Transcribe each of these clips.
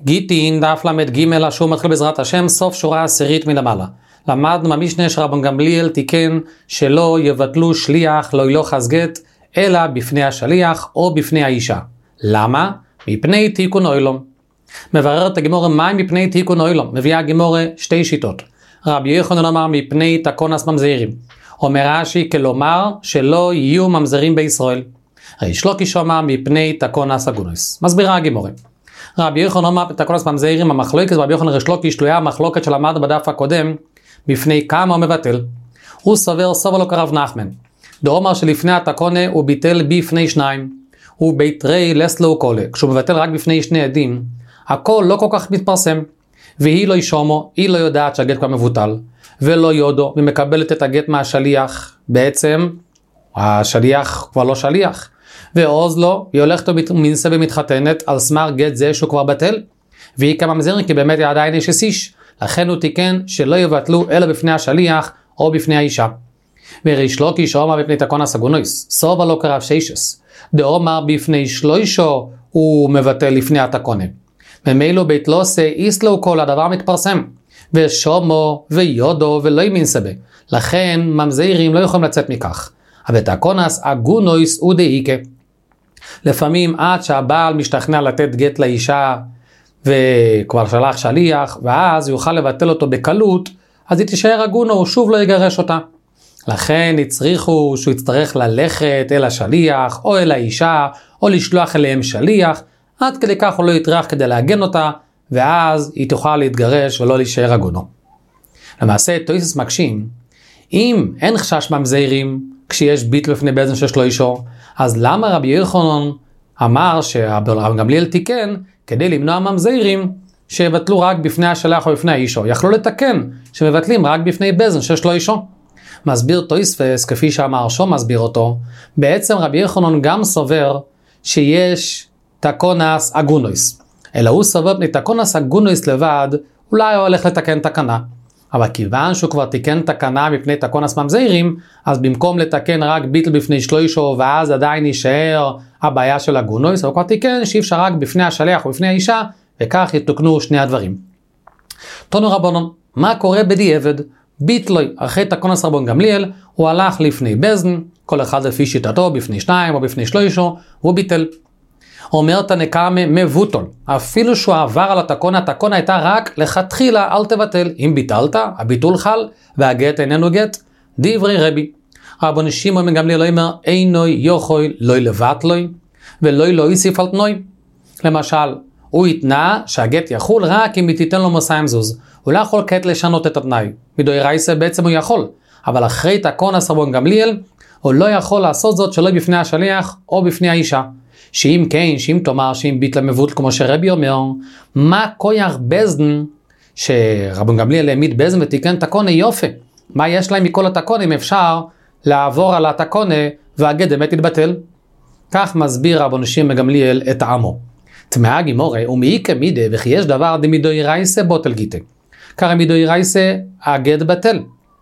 גיטין דף למד ג' השור מתחיל בעזרת השם, סוף שורה עשירית מלמעלה. למדנו במשנה שרבן גמליאל תיקן שלא יבטלו שליח לא ילוחס גט אלא בפני השליח או בפני האישה. למה? מפני תיקון אוילום. מבררת הגמורה מה מפני תיקון אוילום. מביאה הגמורה שתי שיטות. רבי יוחנן אמר מפני תקונס ממזרים. אומר רש"י כלומר שלא יהיו ממזרים בישראל. ריש לוקיש אמר מפני תקונס אגונוס. מסבירה הגמורה. רבי יוחנן אמר תקונס ממזרים, המחלוקת רבי יוחנן ריש לוקיש תלויה המחלוקת שלמד בדף הקודם בפני כמה הוא מבטל. הוא סובר סובר לו כרב נחמן. דאמר שלפני התקונה הוא ביטל בפני שניים. הוא בית רי לסלו קולה. כשהוא מבטל רק בפני שני עדים, הכל לא כל כך מתפרסם. והיא לא ישומו, היא לא יודעת שהגט כבר מבוטל. ולא יודו, ומקבלת את הגט מהשליח. בעצם, השליח כבר לא שליח. ועוז לו, היא הולכת ומנסה ומתחתנת על סמך גט זה שהוא כבר בטל. והיא כמה מזרים, כי באמת היא עדיין יש איש. לכן הוא תיקן שלא יבטלו אלא בפני השליח או בפני האישה. וריש לוקיש אמר בפני תקונס אגונוס, סובה לא כרב שיישס. דאמר בפני שלוישו הוא מבטל לפני התקונה. ממילא בית לא עושה איסלו כל הדבר מתפרסם. ושומו ויודו ולא ימינסבה. לכן ממזירים לא יכולים לצאת מכך. אבל תקונס אגונוס הוא דאיקה. לפעמים עד שהבעל משתכנע לתת גט לאישה וכבר שלח שליח, ואז יוכל לבטל אותו בקלות, אז היא תישאר אגונו, הוא שוב לא יגרש אותה. לכן הצריכו שהוא יצטרך ללכת אל השליח, או אל האישה, או לשלוח אליהם שליח, עד כדי כך הוא לא יטרח כדי להגן אותה, ואז היא תוכל להתגרש ולא להישאר אגונו. למעשה, תויסס מקשים, אם אין חשש ממזירים, כשיש ביטל לפני בית דין שיש לו אישו, אז למה רבי יוחנן אמר שרבי גמליאל תיקן, כדי למנוע ממזירים שיבטלו רק בפני השליח או בפני האישו? יכלו לתקן שמבטלים רק בפני בית דין שיש לו אישו. מסביר תויספס, כפי שאמר שום מסביר אותו, בעצם רבי יוחנן גם סובר שיש תקונס אגונוס. אלא הוא סובר פני תקונס אגונוס לבד, אולי הוא הולך לתקן תקנה. אבל כיוון שהוא כבר תיקן תקנה מפני תקונס ממזירים, אז במקום לתקן רק ביטל בפני שלוישו, ואז עדיין יישאר הבעיה של אגונוס, הוא כבר תיקן שאי אפשר רק בפני השליח או בפני האישה, וכך יתוקנו שני הדברים. תנו רבונון, מה קורה בדיעבד? ביטלוי, אחרי תקונס רבן גמליאל, הוא הלך לפני בזן, כל אחד לפי שיטתו, בפני שניים או בפני שלוישו, והוא ביטל. אומר תנקמה מבוטל, אפילו שהוא עבר על התקונה, התקונה הייתה רק לכתחילה, אל תבטל. אם ביטלת, הביטול חל, והגט איננו גט. דברי רבי, רבן שמעון בן גמליאל אומר, אינו יוכוי לא לבטלוי, ולא יוסיף על תנוי. למשל, הוא יתנה שהגט יחול רק אם תיתן לו מסע מזוז. הוא לא יכול כעת לשנות את התנאי. מדאורייתא בעצם הוא יכול. אבל אחרי תקונס רבן גמליאל, הוא לא יכול לעשות זאת שלא בפני השליח או בפני האישה. שאם כן, שאם תאמר, שאם ביטל מבוטל כמו שרבי אומר, מה כוח בזן שרבן גמליאל העמיד בזן ותיקן תקונה יופי? מה יש להם מכל התקונה אם אפשר לעבור על התקונה והגט באמת יתבטל? כך מסביר רבן שמעון בן גמליאל את עמו. תמאה גמורה, ומאיקה מידה, וכי יש דבר דמדאורייתא בוטל גיטה. כרי מדאורייתא הגט בטל.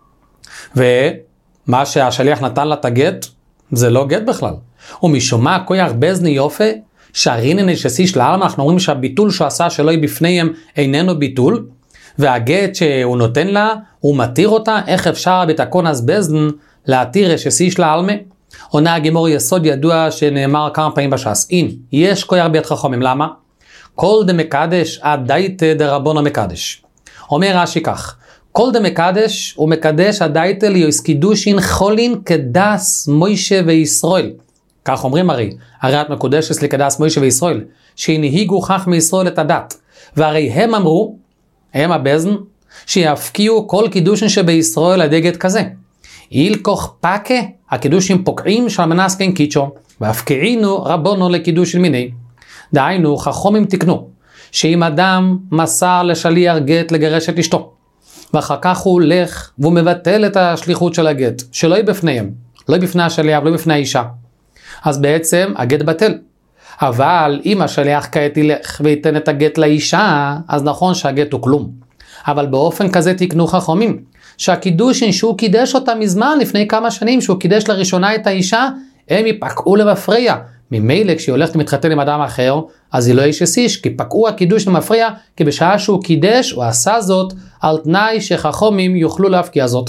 ומה שהשליח נתן לה את הגט, זה לא גט בכלל. ומשום מה כוח בזני יופי, שהרינן שסיש לעלמא, אנחנו אומרים שהביטול שהוא עשה שלא היא בפניהם איננו ביטול, והגט שהוא נותן לה, הוא מתיר אותה. איך אפשר בתקונס בזן להתיר שסיש לעלמא? עונה הגמור יסוד ידוע שנאמר כמה פעמים בש"ס. יש כוח ביד חכמים, למה? כל דמקדש עדייתא דרבנן מקדש. אומר רש"י כך, כל דמקדש הוא מקדש עדייתא ליוס קידושין חולין כדס מוישה וישראל. כך אומרים הרי את מקודשת לכדס מוישה וישראל, שהנהיגו חכמי ישראל את הדת. והרי הם אמרו, הם הבזן, שיפקיעו כל קידושין שבישראל עד גט כזה. אילכוך פקה, הקידושים פוקעים של מנסקן קיצ'ו, והפקיעינו רבונו לקידושין מיני. דהיינו, חכמים תקנו, שאם אדם מסר לשליח גט לגרש את אשתו, ואחר כך הוא הולך והוא מבטל את השליחות של הגט, שלא יהיה בפניהם, לא בפני השליח, לא בפני האישה, אז בעצם הגט בטל. אבל אם השליח כעת ילך וייתן את הגט לאישה, אז נכון שהגט הוא כלום. אבל באופן כזה תקנו חכמים, שהקידושין שהוא קידש אותה מזמן, לפני כמה שנים, שהוא קידש לראשונה את האישה, הם יפקעו למפרע, ממילא כשהיא הולכת ומתחתן עם אדם אחר, אז היא לא איש איש, כי פקעו הקידוש למפריע, כי בשעה שהוא קידש, הוא עשה זאת על תנאי שחכמים יוכלו להפקיע זאת.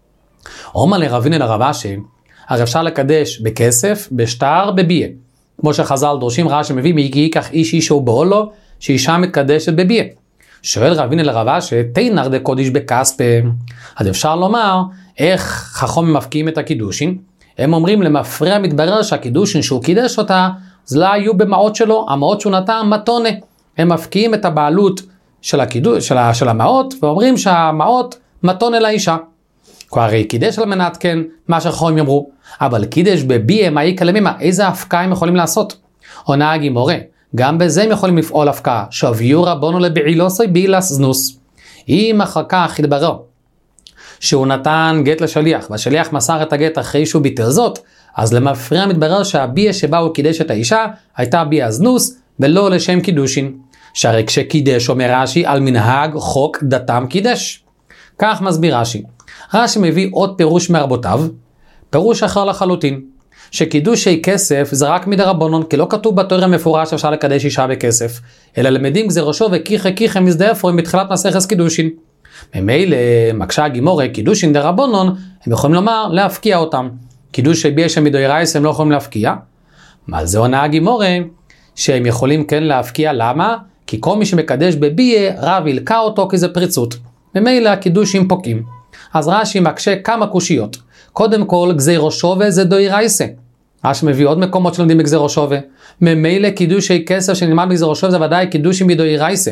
אומר לרבינו לרב אשי, הרי אפשר לקדש בכסף, בשטר, בביה. כמו שחז"ל דורשים רש"י מביא, מי ייקח איש אישו בעולו, שאישה מתקדשת בביה. שואל רבינו לרב אשי, תינר דקודש בכספה. אז אפשר לומר, איך חכמים מפקיעים את הקידושין? הם אומרים למפריע מתברר שהקידושין שהוא קידש אותה, זה לא היו במעות שלו, המעות שהוא נתן מתונה. הם מפקיעים את הבעלות של הקידוש, של המעות, ואומרים שהמעות מתונה לאישה. כבר הרי קידש על מנת כן, מה שחכמים יאמרו, אבל קידש בביה מה יקה למימה, איזה הפקעה הם יכולים לעשות? עונה הגימורה, גם בזה הם יכולים לפעול הפקעה, שהביאו רבונו לבעילוסוי בעילס זנוס. אם אחר כך יתברר שהוא נתן גט לשליח, והשליח מסר את הגט אחרי שהוא ביטל זאת, אז למפריע מתברר שהביה שבה הוא קידש את האישה, הייתה ביה זנוס, ולא לשם קידושין. שהרי כשקידש אומר רש"י, על מנהג חוק דתם קידש. כך מסביר רש"י. רש"י מביא עוד פירוש מרבותיו, פירוש אחר לחלוטין, שקידושי כסף זה רק מדרבנן, כי לא כתוב בתורה מפורש שאפשר לקדש אישה בכסף, אלא למדים גזירושו וכיחה מזדהפורים בתחילת מסכת קידושין. ממילא מקשה הגימורה, קידושין דרבנן, הם יכולים לומר להפקיע אותם. קידושי ביה שמדאורייתא הם לא יכולים להפקיע. על זה עונה הגימורה, שהם יכולים כן להפקיע, למה? כי כל מי שמקדש בביה, רב ילקה אותו כי זה פריצות. ממילא הקידושים פוקעים. אז רש"י מקשה כמה קושיות. קודם כל, גזירו שווה זה דאורייתא. רש"י מביא עוד מקומות שלומדים בגזירו שווה. ממילא קידושי כסף שנלמד בגזירו שווה זה ודאי קידושים בדאורייתא.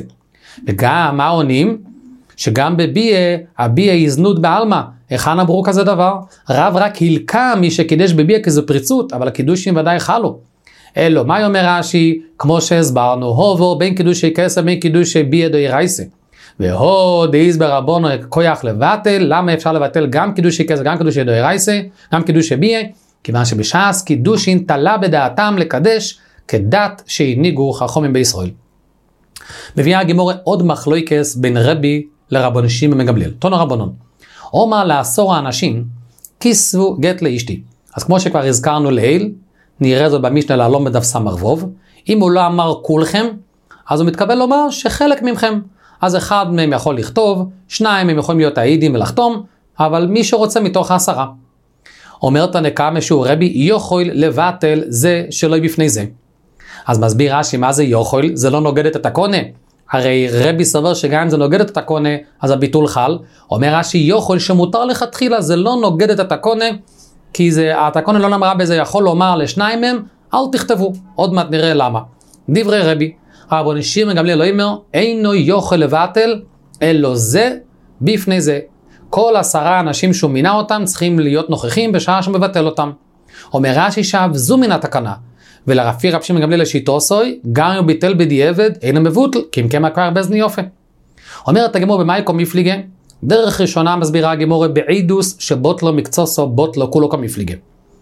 וגם מה עונים? שגם בביה, הביה היא זנות בעלמא. היכן אמרו כזה דבר? רב רק הלקה מי שקידש בביה כי זה פריצות, אבל הקידושים ודאי חלו. אלו, מה אומר רש"י? כמו שהסברנו, הובו בין קידושי כסף בין קידושי ביה דאורייתא. והוא דאיז ברבונו כוח לבטל, למה אפשר לבטל גם קידושי כסף, גם קידושי דאורייתא, גם קידושי ביה? כיוון שבש"ס קידושין תלה בדעתם לקדש כדת שהנהיגו חכמים בישראל. מביאה הגימורה עוד מחלוקת בין רבי לרבן שמעון בן גמליאל. תנו רבנן. אומר לאסור האנשים, כיסבו גט לאשתי. אז כמו שכבר הזכרנו לעיל, נראה זאת במשנה לעלון בדף סמ"ו, אם הוא לא אמר כולכם, אז הוא מתכוון לומר שחלק מכם. אז אחד מהם יכול לכתוב, שניים הם יכולים להיות העידים ולחתום, אבל מי שרוצה מתוך 10. אומרת הנקמה שהוא רבי יכול לבטל זה שלא בפני זה. אז מסביר רש"י מה זה יכול, זה לא נוגד את התקונה. הרי רבי סבר שגם אם זה נוגד את התקונה, אז הביטול חל. אומר רש"י יכול שמותר לכתחילה, זה לא נוגד את התקונה, כי התקונה לא נאמרה בזה, יכול לומר לשניים מהם, אל תכתבו. עוד מעט נראה למה. דברי רבי, רבן שמעון בן גמליאל לא אומר, אינו יכול לבטל, אלא זה בפני זה. כל 10 אנשים שהוא מינה אותם צריכים להיות נוכחים בשעה שהוא מבטל אותם. אומר רש"י שב, זו מן התקנה. ולרפי רב שמעון בן גמליאל לשיטו סוי, גם אם הוא ביטל בדיעבד, אין מבוטל, כי אם כן כבר בזני יופי. אומרת הגמור במאי קומפליגה, דרך ראשונה מסבירה הגמור בעידוס שבוטלו מקצוסו בוטלו כולו קומפליגה.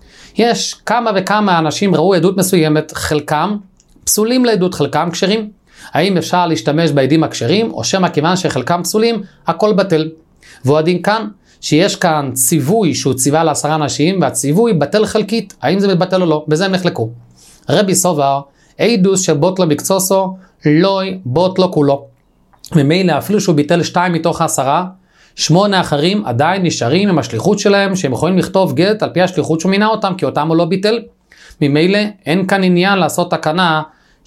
יש כמה וכמה אנשים ראו עדות מסוימת, חלקם פסולים לעדות, חלקם כשרים. האם אפשר להשתמש בעדים הכשרים, או שמא כיוון שחלקם פסולים, הכל בטל. והוא הדין כאן, שיש כאן ציווי שהוא ציווה ל10 אנשים, והציווי בטל חלקית, האם זה מתבטל או לא, בזה הם נחלקו. רבי סובר, עדוס שבוטלו מקצוסו, לא בוטלו כולו. ממילא אפילו שהוא ביטל 2 מתוך 10, 8 אחרים עדיין נשארים עם השליחות שלהם, שהם יכולים לכתוב גט על פי השליחות שהוא מינה אותם, כי אותם הוא לא ביטל. ממילא אין כאן עניין לעשות תקנה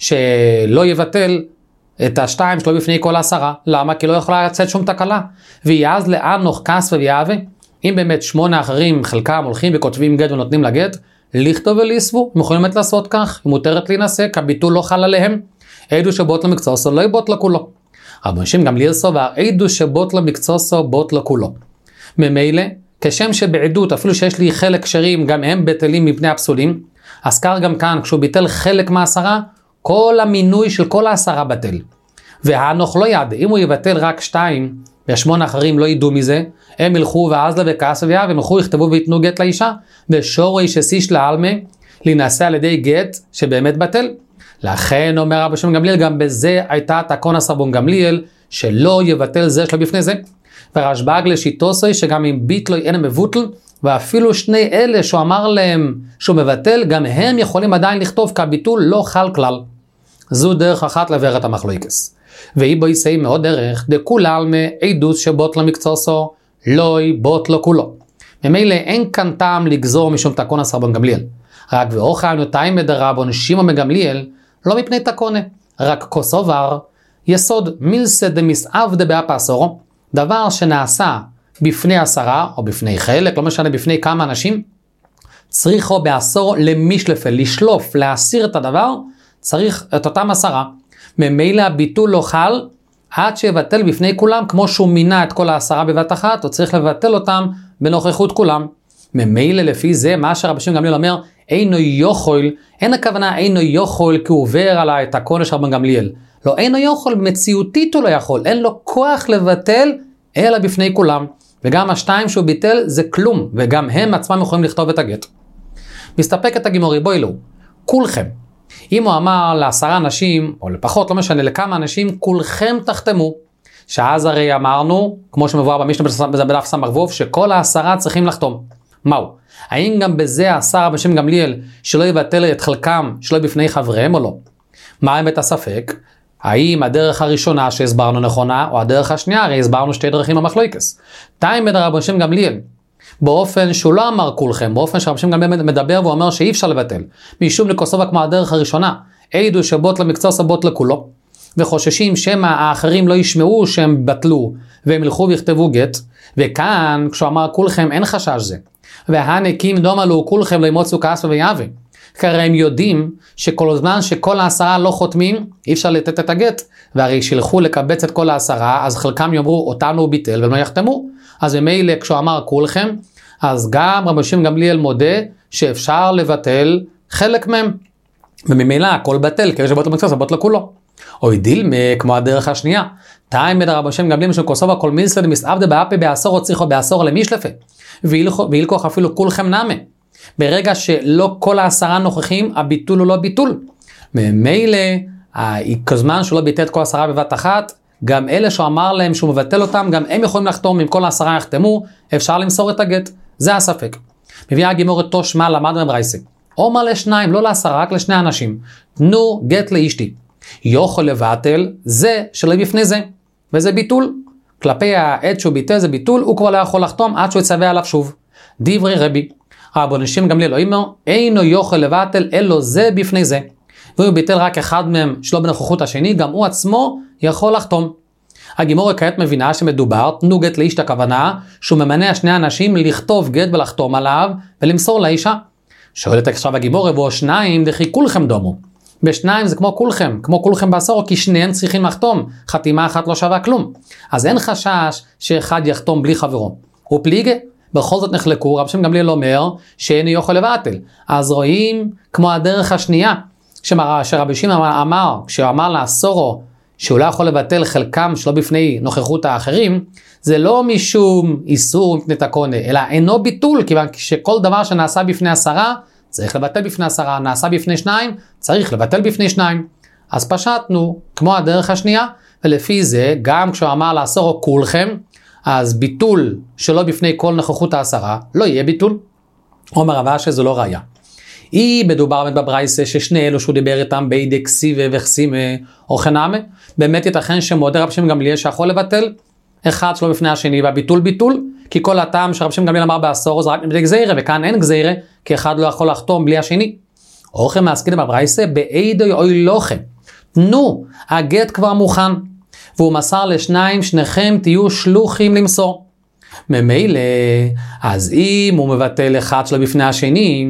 שלא יבטל את 2 שלו בפני כל 10. למה? כי לא יכולה לצאת שום תקלה. ויאז לאן נוח כס ויהווה? אם באמת 8 אחרים חלקם הולכים וכותבים גט ונותנים לגט, לכתוב ולסבו, הם יכולים לעשות כך, היא מותרת להינשא, כי הביטול לא חל עליהם. עדו שבוטלו מקצוסו לא יבוטלו כולו. רבי שמעון בן גמליאל סובר, עדו שבוטלו מקצוסו בוטלו כולו. ממילא, כשם שבעדות אפילו שיש לי חלק כשרים, גם הם בטלים מפני הפסולים, אז כך גם כאן, כשהוא ביטל חלק מה10, כל המינוי של כל 10 בטל. והנוח לא יד, אם הוא יבטל רק 2, ו8 אחרים לא ידעו מזה, הם ילכו ואז לבקס והם ילכו, יכתבו ויתנו גט לאישה, ושורו שסיש לעלמה, להינשא על ידי גט שבאמת בטל. לכן אומר רבי שמעון בן גמליאל, גם בזה הייתה תקנה רבן גמליאל, שלא יבטל זה שלא בפני זה. ורשב"ג לשיטוסוי שגם אם ביטלוי אין מבוטל, ואפילו שני אלה שהוא אמר להם שהוא מבטל, גם הם יכולים עדיין לכתוב כביטול לא חל כלל. זו דרך אחת לבאר את המחלוקס. והיא בו יסי מאוד דרך, דכולל מעדות שבוט למקצוסו, לוי בוט לו כולו. ממילא אין כאן טעם לגזור משום תקון עשר רבן גמליאל. רק ואוכלנו תאי מדרבון שמעון מגמליאל, לא מפני תקונה, רק כוסובר, יסוד מילסא דמסעבדא באפא אסורו, דבר שנעשה בפני 10 או בפני חלק, לא משנה בפני כמה אנשים, צריכו באסור למשלפה, לשלוף, להסיר את הדבר, צריך את אותם 10. ממילא הביטול לא חל, עד שיבטל בפני כולם, כמו שהוא מינה את כל 10 בבת אחת, הוא צריך לבטל אותם בנוכחות כולם. ממילא לפי זה, מה שרבי שמעון גמליאל אומר, אינו יכול, אין הכוונה אינו יכול, כי הוא עובר עליי את תקון של רבן גמליאל. לא, אינו יכול, מציאותית הוא לא יכול, אין לו כוח לבטל, אלא בפני כולם. וגם השתיים שהוא ביטל זה כלום, וגם הם עצמם יכולים לכתוב את הגט. מסתפקת הגימורי, בואי לו, כולכם. אם הוא אמר ל10 אנשים, או לפחות, לא משנה, לכמה אנשים, כולכם תחתמו, שאז הרי אמרנו, כמו שמבואר במשנה בדף סמ"ו, שכל 10 צריכים לחתום. מהו? האם גם בזה אסר רבי שמעון גמליאל שלא יבטל את חלקם שלא בפני חבריהם או לא? מה האמת הספק? האם הדרך הראשונה שהסברנו נכונה, או הדרך השנייה, הרי הסברנו שתי דרכים במחלוקס. תאי מדרבן רבי שמעון גמליאל, באופן שהוא לא אמר כולכם, באופן שרבי שמעון גמליאל מדבר והוא אומר שאי אפשר לבטל, משום לכוסובה כמו הדרך הראשונה, עדו שבוט למקצוע סבוט לכולו, וחוששים שמא האחרים לא ישמעו שהם בטלו, והם ילכו ויכתבו גט, וכאן כשהוא אמר כולכם אין חשש זה, והנקים דומה לו כולכם לא ימוצו כעס ויעווה, כי הרי הם יודעים שכל זמן שכל 10 לא חותמים, אי אפשר לתת את הגט, והרי שילכו לקבץ את כל 10, אז חלקם יאמרו אותנו הוא ביטל והם לא יחתמו, אז במילא כשהוא אמר כולכם, אז גם רבי שמעון גמליאל מודה שאפשר לבטל חלק מהם, וממילא הכל בטל, כי שבוט למקצוע סבוט לכולו. או דילמה כמו הדרך השנייה, תאי מדרבן רבי שמעון גמליאל שכוסובה כל מילסא דמסעבדא באפא באסור או צריכו באסור למשלפה, וילקוח אפילו כולכם נמה. ברגע שלא כל 10 נוכחים, הביטול הוא לא ביטול. ממילא, כזמן שהוא לא ביטל את כל 10 בבת אחת, גם אלה שהוא אמר להם שהוא מבטל אותם, גם הם יכולים לחתום, אם כל 10 יחתמו, אפשר למסור את הגט. זה הספק. מביאה הגימור את תושמה, למדנו בברייתא. אומר לשניים, לא ל10, רק לשני אנשים. תנו גט לאשתי. יכול לבטל, זה שלא בפני זה. וזה ביטול. כלפי העד שהוא ביטל זה ביטול, הוא כבר לא יכול לחתום עד שהוא יצווה עליו שוב. דברי רבי. רבי שמעון גמליאל לא אומר, אינו יכול לבטל, אלו זה בפני זה. והוא ביטל רק אחד מהם שלא בנוכחות השני, גם הוא עצמו יכול לחתום. הגימורה כעת מבינה שמדובר, תנו גט לאיש הכוונה, שהוא ממנה 2 אנשים לכתוב גט ולחתום עליו, ולמסור לאישה. שואלת עכשיו הגימורה, בו 2 דכי כולכם דומו. ב2 זה כמו כולכם בעשור, כי שניהם צריכים לחתום, חתימה אחת לא שווה כלום. אז אין חשש שאחד יחתום בלי חברו. הוא פליגה. בכל זאת נחלקו, רבי שמעון גמליאל אומר שאין יכול לבטל. אז רואים כמו הדרך השנייה, שרבי שמעון אמר, כשהוא אמר לאסורו, שהוא לא יכול לבטל חלקם שלא בפני נוכחות האחרים, זה לא משום איסור מפני תקונה, אלא אינו ביטול, כיוון שכל דבר שנעשה בפני 10, צריך לבטל בפני 10, נעשה בפני 2, צריך לבטל בפני 2. אז פשטנו כמו הדרך השנייה, ולפי זה, גם כשהוא אמר לאסורו כולכם, אז ביטול שלא בפני כל נוכחות 10 לא יהיה ביטול. אומר רב אשי שזו לא ראיה. היא מדובר בברייתא ששני אלו שהוא דיבר איתם בידי כסיבה וכסימה או חנמה, באמת ייתכן שמודה רבי שמעון גמליאל שיכול לבטל אחד שלא בפני השני, והביטול ביטול, כי כל הטעם שרבי שמעון גמליאל אמר בעשור זה רק מפני גזירה, וכאן אין גזירה, כי אחד לא יכול לחתום בלי השני. אוכם מעסקין בברייתא באידוי אוי לוכם, תנו, הגט כבר מוכן. והוא מסר לשניים, שניכם תהיו שלוחים למסור. ממילא, אז אם הוא מבטל אחד שלו בפני השני,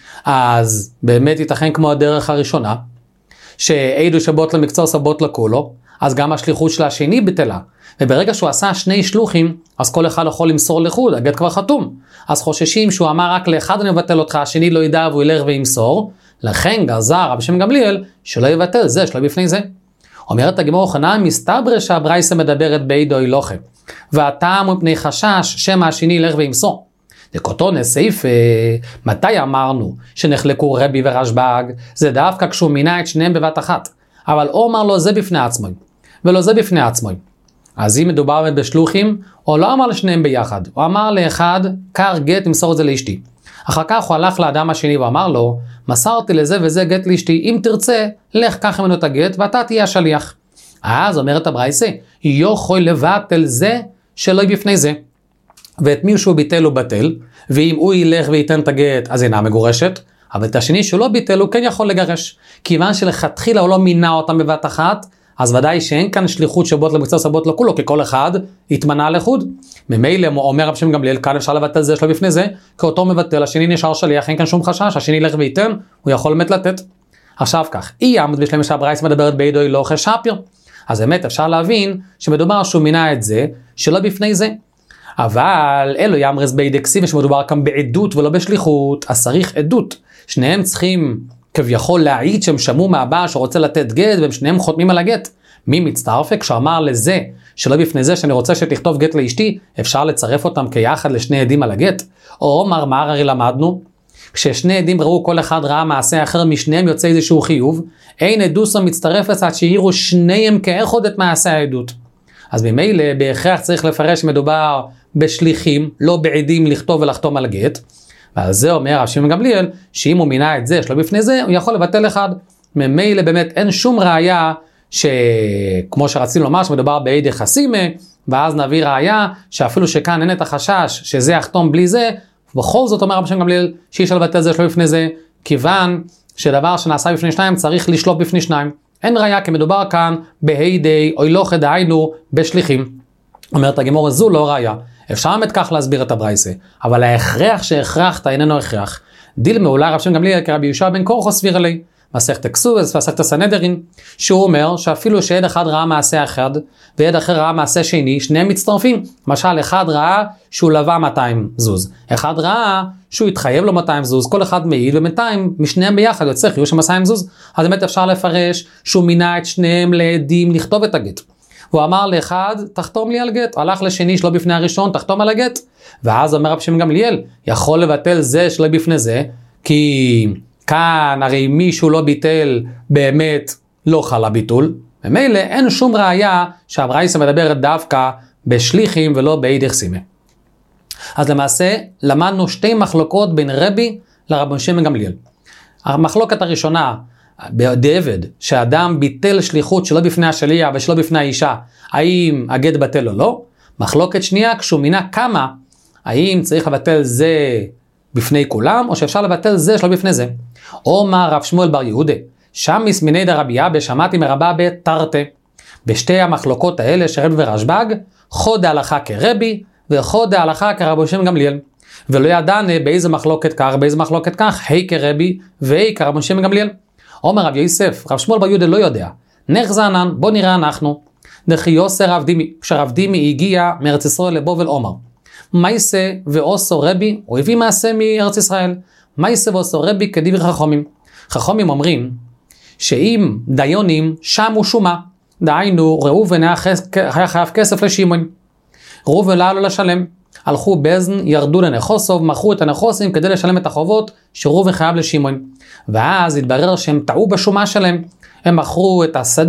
אז באמת ייתכן כמו הדרך הראשונה, שעדו שבוט למקצוע סבוט לכולו, אז גם השליחות של השני בטלה. וברגע שהוא עשה 2 שלוחים, אז כל אחד יכול למסור לחוד, הגט כבר חתום. אז חוששים שהוא אמר רק לאחד אני מבטל אותך, השני לא ידע והוא ילך וימסור, לכן גזר רבי שמעון גמליאל שלא יבטל זה שלא בפני זה. אומרת הגמרא חנן, מסתבר שהברייתא מדברת באידוי לוכם, והטעם הוא מפני חשש שמא השני ילך וימסור. דקותונה סייפה, מתי אמרנו שנחלקו רבי ורשב"ג? זה דווקא כשהוא מינה את שניהם בבת אחת, אבל הוא אמר לו זה בפני עצמו, ולא זה בפני עצמו. אז אם מדובר בשלוחים, הוא לא אמר לשניהם ביחד, הוא אמר לאחד, קר גט, תמסור את זה לאשתי. אחר כך הוא הלך לאדם השני ואמר לו, מסרתי לזה וזה גט לאשתי, אם תרצה, לך קח ממנו את הגט ואתה תהיה השליח. אז אומרת הברייסה, יכול לבטל זה שלא בפני זה. ואת מי שהוא ביטל הוא בטל, ואם הוא ילך וייתן את הגט, אז אינה מגורשת, אבל את השני שהוא לא ביטל הוא כן יכול לגרש. כיוון שלכתחילה הוא לא מינה אותם בבת אחת, אז ודאי שאין כאן שליחות שבועות למקצר סבות לכולו, כי כל אחד התמנה לחוד. ממילא אומר רבי שמעון גמליאל, כאן אפשר לבטל זה שלא בפני זה, כי אותו מבטל, השני נשאר שליח, אין כאן שום חשש, השני ילך וייתן, הוא יכול באמת לתת. עכשיו כך, אי יעמוד בשלם שהברייס מדברת בידו לא חשפיר. אז באמת אפשר להבין שמדובר שהוא מינה את זה, שלא בפני זה. אבל אלו יאמרס בידקסים, ושמדובר כאן בעדות ולא בשליחות, אז צריך עדות. שניהם צריכים כביכול להעיד שהם שמעו מהבא שרוצה לתת גט, והם שניהם חותמים על הגט. מי מצטרף? כשאמר לזה, שלא בפני זה שאני רוצה שתכתוב גט לאשתי, אפשר לצרף אותם כיחד לשני עדים על הגט? או אומר, מה הרי למדנו? כששני עדים ראו כל אחד ראה מעשה אחר, משניהם יוצא איזשהו חיוב, אין עדוסו מצטרפת עד שיראו שניהם כאחד את מעשה העדות. אז ממילא בהכרח צריך לפרש שמדובר בשליחים, לא בעדים לכתוב ולחתום על גט. ועל זה אומר רבי שמעון גמליאל, שאם הוא מינה את זה שלא בפני זה, הוא יכול לבטל אחד. ממילא באמת אין שום ראיה שכמו שרצינו לומר שמדובר בעד יחסימה, ואז נביא ראיה שאפילו שכאן אין את החשש שזה יחתום בלי זה, בכל זאת אומר רבי שמעון גמליאל שאי אפשר לבטל זה שלא בפני זה, כיוון שדבר שנעשה בפני שניים צריך לשלוט בפני שניים. אין ראיה כי מדובר כאן בהידי או לא חדיינו בשליחים. אומרת הגמרא זו לא ראיה. אפשר באמת כך להסביר את הברייסה, אבל ההכרח שהכרחת איננו הכרח. דיל מעולה רבי שמעון גמליאל כרבי יהושע בן קורחו סביר עלי. מסכת כסובס ומסכת סנהדרין, שהוא אומר שאפילו שעד אחד ראה מעשה אחד, ועד אחר ראה מעשה שני, שניהם מצטרפים. למשל, אחד ראה שהוא לווה 200 זוז, אחד ראה שהוא התחייב לו 200 זוז, כל אחד מעיד, ובינתיים משניהם ביחד יוצא חיוב של 200 זוז, אז באמת אפשר לפרש שהוא מינה את שניהם לעדים לכתוב את הגט. הוא אמר לאחד, תחתום לי על גט, הלך לשני שלא בפני הראשון, תחתום על הגט. ואז אומר רבי שמעון גמליאל, יכול לבטל זה שלא בפני זה, כי כאן הרי מישהו לא ביטל באמת לא חל הביטול, ומילא אין שום ראיה שהברייסה מדברת דווקא בשליחים ולא בעד יחסימה. אז למעשה למדנו שתי מחלוקות בין רבי לרבי שמעון גמליאל. המחלוקת הראשונה, בדיעבד, שאדם ביטל שליחות שלא בפני השליח ושלא בפני האישה, האם הגט בטל או לא? מחלוקת שנייה, כשהוא מינה כמה, האם צריך לבטל זה בפני כולם, או שאפשר לבטל זה שלא בפני זה. אומר רב שמואל בר יהודה, שם מסמיני דרבי אבא שמעתי מרבה בתרתי. בשתי המחלוקות האלה שרבי ורשב"ג, חוד ההלכה כרבי, וחוד ההלכה כרבי שמעון גמליאל. ולא ידענה באיזה מחלוקת כך, באיזה מחלוקת כך, היי כרבי, והי כרבי שמעון גמליאל. אומר רב יוסף, רב שמואל בר יהודה לא יודע. נחזנן, בוא נראה אנחנו. דכי יוסר רב דימי, כשרב דימי הגיע מארץ ישראל לבובל עומר. מייסה ואוסו רבי, הוא הביא מעשה מארץ ישראל. מייסה ואוסו רבי כדיבר חכמים. חכמים אומרים, שאם דיונים שמו שומה, דהיינו ראובן היה חייב כסף לשמעון. ראובן לא לשלם. הלכו באזן, ירדו לנחוסוב, מכרו את הנחוסים כדי לשלם את החובות שראובן חייב לשמעון. ואז התברר שהם טעו בשומה שלהם. הם מכרו את השדה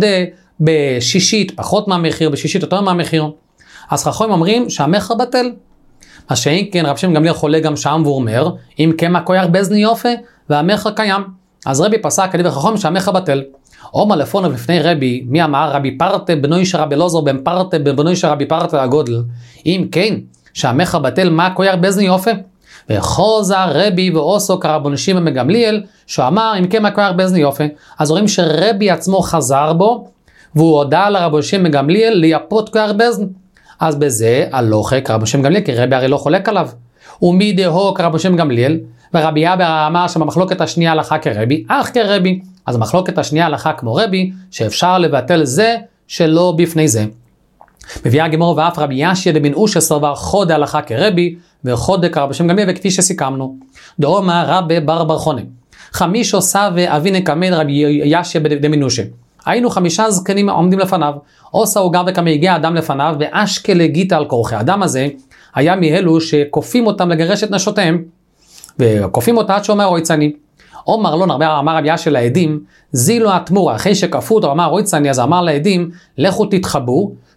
בשישית פחות מהמחיר, בשישית יותר מהמחיר. אז חכמים אומרים שהמחר בטל. מה שאין כן רבי שמעון גמליאל חולה גם שם והוא אומר, אם כמה כויח באזן יופי והמחר קיים. אז רבי פסק כדיבר חכמים שהמחר בטל. אומר לפונו לפני רבי, מי אמר? רבי פרטה בנוי של רבי אלעזר בן פרטה בנוי של רבי פרטה הגודל. אם כן, שהמחר בטל מה כויח באזן יופי? וחוזה רבי ואוסו כרבן שמעון בן גמליאל, שהוא אמר אם כן מה כויח באזן יופי. אז רואים שרבי עצמו חזר בו, והוא הודע לרבן שמעון בן גמליאל ליפות כויח באזן. אז בזה הלוכה כרבן שמעון בן גמליאל, כי רבי הרי לא חולק עליו. ומדהו כרבן שמעון בן גמליאל, ורבי אבא אמר שבמחלוקת השנייה הלכה כרבי, אך כרבי. אז המחלוקת השנייה הלכה כמו רבי, שאפשר לבטל זה שלא בפני זה. מביאה הגמרא ואף רבי ישיה דבן אושה סבר חוד ההלכה כרבי, וחוד כרבי שמעון גמליאל, וכפי שסיכמנו. דאמר רבי בר בר חונה. חמישו סווה אביני כמד רבי ישיה דבן אושה. היינו 5 זקנים עומדים לפניו, עושה הוא גם וכמה הגיע אדם לפניו, ואשכלה גיטה על כורחי. האדם הזה היה מאלו שקופים אותם לגרש את נשותיהם, וקופים אותה עד שאומר רוי צני. אומר לו נרבה, אמר רבי ישיה לעדים, זילו התמורה, אחרי שכפו אותו, אמר רוי צני, אז אמר לעדים, לכו תתחבו,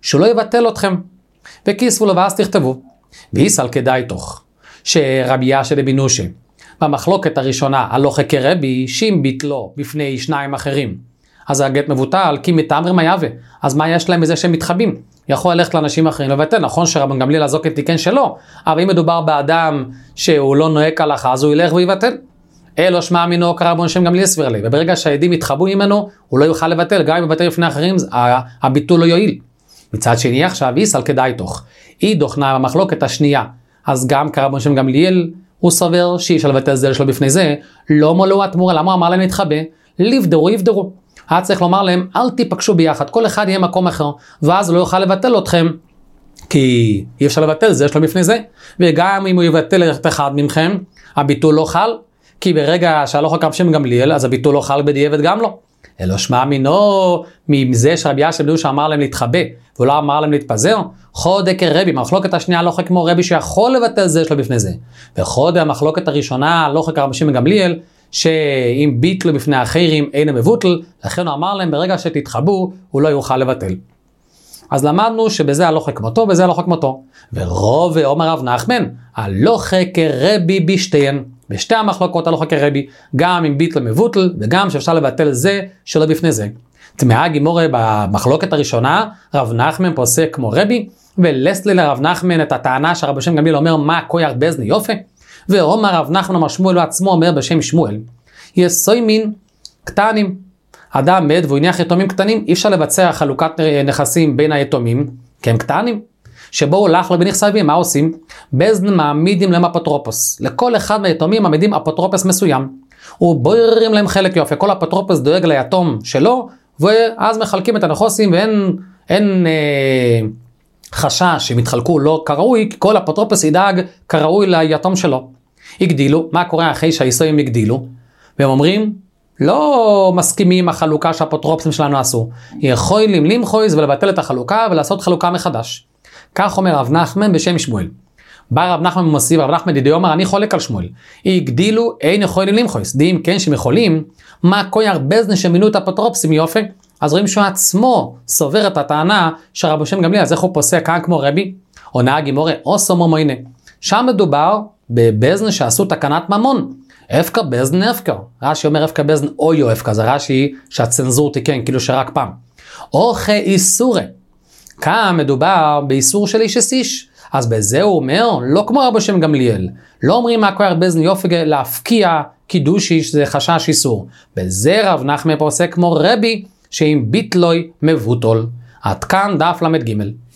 שהוא לא יבטל אתכם. וכיספו לו ואז תכתבו. ואיסל כדאי תוך, שרבי ישי דבינושי, במחלוקת הראשונה, הלוכה כרבי, שאם ביטלו בפני שניים אחרים, אז הגט מבוטל, כי מתאמרים היווה. אז מה יש להם בזה שהם מתחבים? יכול ללכת לאנשים אחרים לבטל. נכון שרבן גמליאל הזוקן תיקן שלא, אבל אם מדובר באדם שהוא לא נוהג כהלכה, אז הוא ילך ויבטל. אלו שמע מינו כרבן שם גמליאל סביר לי, וברגע שהעדים יתחבו ממנו, הוא לא יוכל לבטל, גם אם יבטל לפני אחרים, הביטול לא יועיל. מצד שני עכשיו, איסל כדאי תוך, היא דוכנה במחלוקת השנייה, אז גם כרבן שם גמליאל, הוא סובר שאי אפשר לבטל זה שלו בפני זה, לא מולו התמורה, למה הוא אמר להם להתחבא? יבדרו. היה צריך לומר להם, אל תיפגשו ביחד, כל אחד יהיה מקום אחר, ואז הוא לא יוכל לבטל אתכם, כי אי אפשר לבטל זה שלו בפני זה, וגם אם הוא יבטל את אחד מכם, הביטול לא חל, כי ברגע שהלוך כרבן שם גמליאל, אז הביטול לא חל בדיעבד גם לא. אלא שמע מינו, מזה שרבי ישי בן שאמר להם להתחבא, והוא לא אמר להם להתפזר, חודה כרבי, מחלוקת השנייה לא כמו רבי שיכול לבטל זה שלו בפני זה. וחודה המחלוקת הראשונה, לא כרבן שם גמליאל, שאם ביטלו בפני אחרים אין מבוטל, לכן הוא אמר להם ברגע שתתחבו, הוא לא יוכל לבטל. אז למדנו שבזה הלוכה כמותו, בזה הלוכה כמותו. ורוב אומר רב נחמן, הלוכה כרבי בשתיהן. בשתי המחלוקות הלוכה כרבי, גם אם ביטל מבוטל, וגם שאפשר לבטל זה שלא בפני זה. תמאה גימורה במחלוקת הראשונה, רב נחמן פוסק כמו רבי, ולסלי לרב נחמן את הטענה שהרב שם גמליאל אומר מה כויח בזני יופי, ואומר רב נחמן אמר שמואל בעצמו אומר בשם שמואל, יסוי מין קטנים, אדם מת והוא הניח יתומים קטנים, אי אפשר לבצע חלוקת נכסים בין היתומים, כי הם קטנים, שבו הוא הולך לבנכס אביהם, מה עושים? בזן מעמידים להם אפוטרופוס, לכל אחד מהיתומים מעמידים אפוטרופוס מסוים, ובוירים להם חלק יופי, כל אפוטרופוס דואג ליתום שלו, ואז מחלקים את הנכסים ואין חשש שהם יתחלקו לא כראוי, כי כל אפוטרופוס ידאג כראוי ליתום שלו. הגדילו, מה קורה אחרי שהיסויים הגדילו? והם אומרים, לא מסכימים החלוקה שהאפוטרופסים שלנו עשו. יכולים למחויז ולבטל את החלוקה ולעשות חלוקה מחדש. כך אומר רב נחמן בשם שמואל. בא רב נחמן ומוסיף, רב נחמן דידי אומר, אני חולק על שמואל. הגדילו, אין יכולים למחויז. דיים כן שהם יכולים, מה כויח בזני שמינו את האפוטרופסים יופי? אז רואים שהוא עצמו סובר את הטענה שרב שם גמליאל, אז איך הוא פוסק כאן כמו רבי? עונה הגימורה, אוסו מומוינה. שם מדובר בבזן שעשו תקנת ממון. אפקר בזן אפקר. רש"י אומר אפקר בזן אויו אפקר, זה רש"י שהצנזור תיקן, כאילו שרק פעם. או כאיסורי. כאן מדובר באיסור של איש איש. אז בזה הוא אומר, לא כמו רב שם גמליאל. לא אומרים מה כויח בזן יופי להפקיע קידוש איש, זה חשש איסור. בזה רב נחמן פוסק כמו רבי, שאם ביטלוי מבוטול. עד כאן דף למד ג'.